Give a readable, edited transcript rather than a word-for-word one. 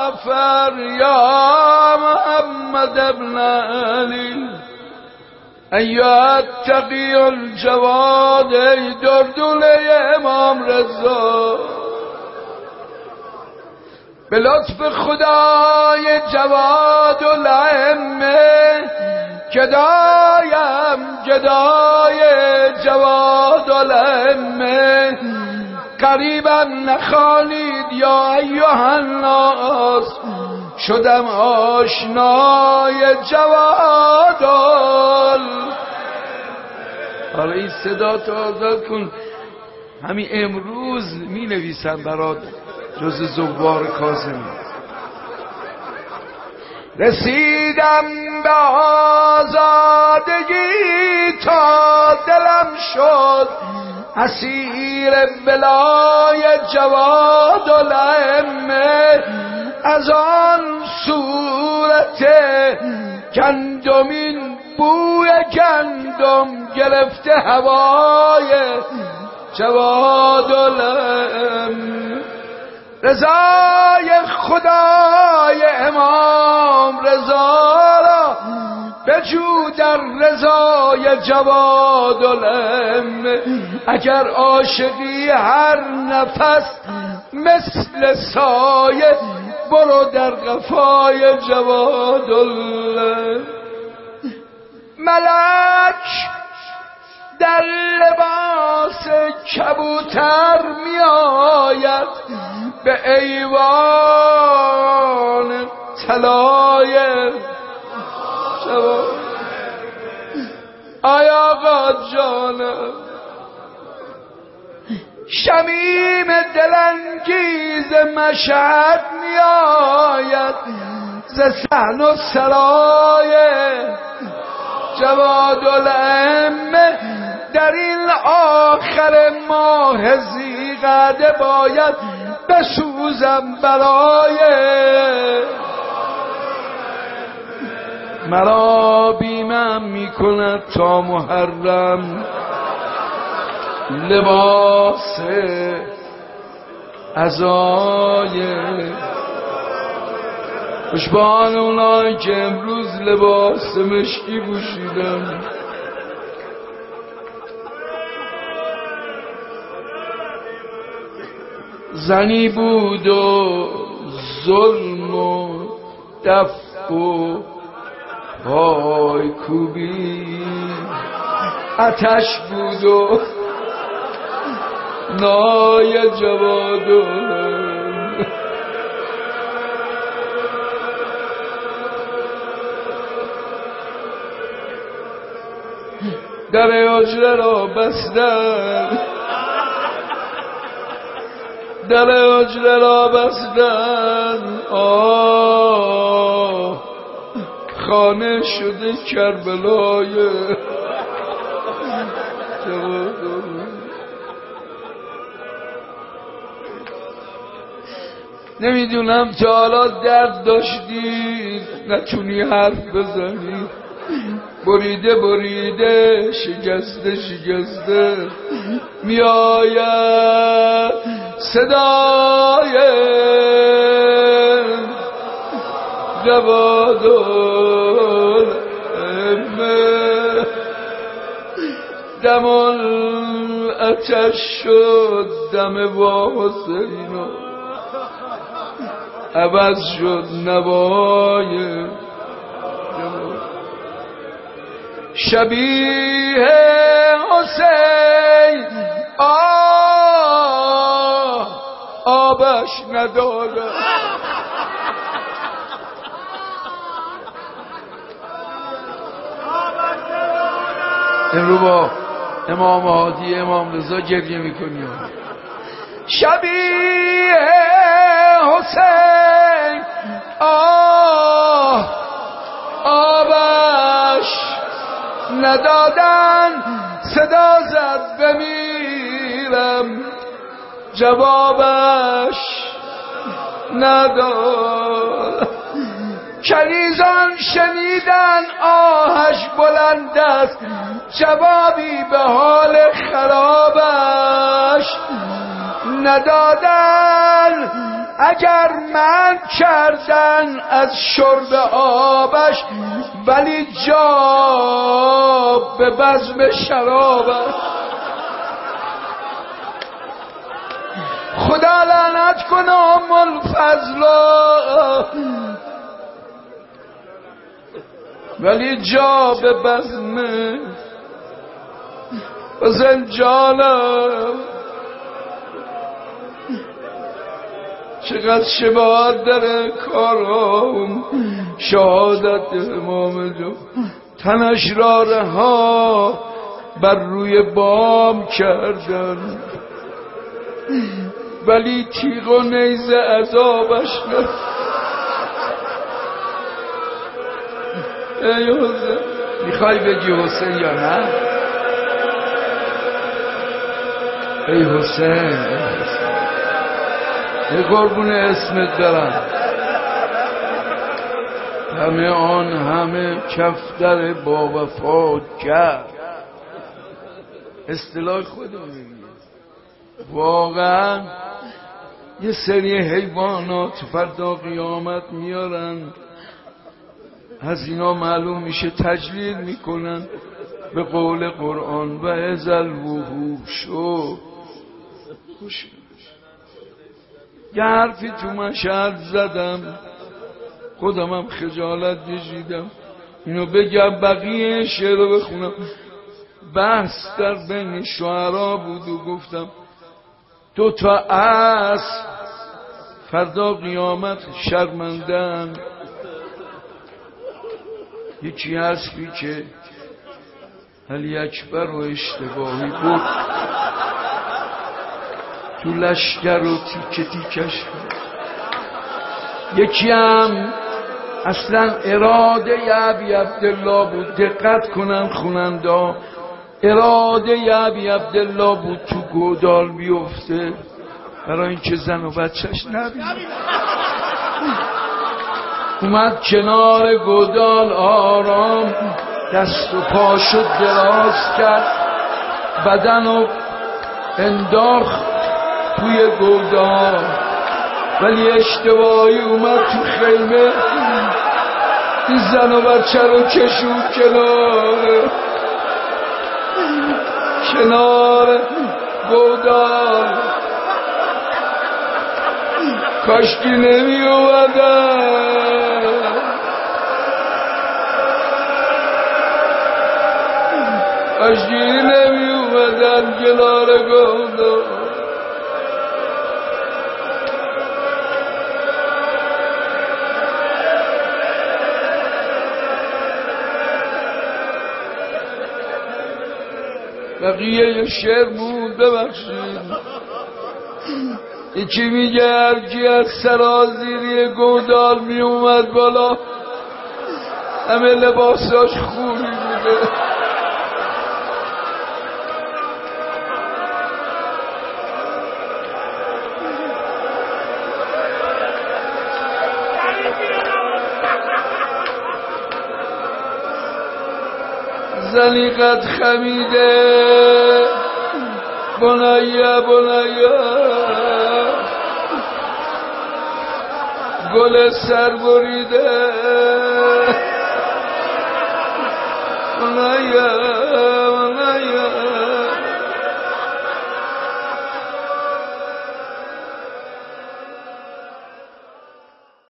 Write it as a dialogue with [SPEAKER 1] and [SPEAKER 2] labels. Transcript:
[SPEAKER 1] جعفر یا محمد ابن علی ایها تقی الجواد ای دردوله امام رضا به لطف خدای جواد الائمه گدای جواد الائمه قریبا نخوانید یا ایها الناس شدم آشنای جواد حالا این صدا تو آزاد کن. همین امروز می نویسم برات جز زوار کاظمی. رسیدم به آزادگی تا دلم شد اسیر بلای جواد الائمه از آن صورت گندمین بوی گندم گرفته هوای جواد الائمه رضای خدای امام رضا را بجو در رضای جواد الائمه اگر عاشقی هر نفس مثل سایه برو در قفای جواد الائمه ملک در لباس کبوتر می آید به ایوان طلای جواد آیا آقا جانم شمیم دلانگیز مشهد می آید ز صحن و سرای جواد الائمه در این آخر ماه ذی‌قعده باید بسوزم برای مرا بیمم میکند تا محرم لباس عزای خوشبان اونایی که امروز لباس مشکی پوشیدن زنی بود و ظلم و دف و پای کوبی آتش بود و نای جواد در حجره را بستن در حجره را بستن خانه شده کربلای جواد نمیدونم تا حالا درد داشتی نتونی حرف بزنی بریده بریده شکسته شکسته می آید صدای جواد الائمه دم العطش شد دم با حسین عوض شد نوای شبیه حسین آبش نداره امروز با امام هادی امام رضا گریه میکنیم شبیه حسین آبش ندادن صدا زد بمیرم جوابش نداد کنیزان شنیدن آهش بلند است جوابی به حال خرابش ندادن اگر من کردن از شرب آبش، ولی جا به بزم شرابش. خدا لعنت کنه ام الفضلا، ولی جا به بزم و زنجانم. چقدر شباهت داره کارم، شهادت امام جو. تنش را رها بر روی بام کردن، ولی تیغ و نیزه عذابش نه. ای حسین، میخوای بگی حسین یا نه؟ ای حسین، ای قربون اسمت برم. همه آن همه کفتر با وفا کرد. اصطلاح خودم میگه. واقعا یه سری حیوانات فردا قیامت میارن، از اینا معلوم میشه تجلیل میکنن به قول قرآن و ازل وحوشو. یه حرفی تو مشهد زدم، خودمم خجالت کشیدم اینو بگم، بقیه شعر رو بخونم. بحث در بین شعرا بود و گفتم 2 تا اسب فردا قیامت شرمندن. یکی اسبی که علی اکبر و اشتباهی بود تو لشگر و تیکه تیکش، یکی هم اصلا اراده ابی عبدالله بود. دقت کنن خوننده، اراده ابی عبدالله بود تو گودال بیفته برای اینکه زن و بچهش نبینه. اومد کنار گودال آرام دست و پاشو دراز کرد، بدنو انداخت توی گودال، ولی اشتباهی اومد تو خیمه این زن و بچه رو کشون کنار گودال. کاشکی نمی اومدن، کاشکی نمی اومدن کنار گودال. بقیه یه شعر بود، ببخشید. یکی میگه هرکی از سرازیری گودال می اومد بالا همه لباساش خوبی بوده. زنی قد خمیده بنایا گل سر بریده بنایا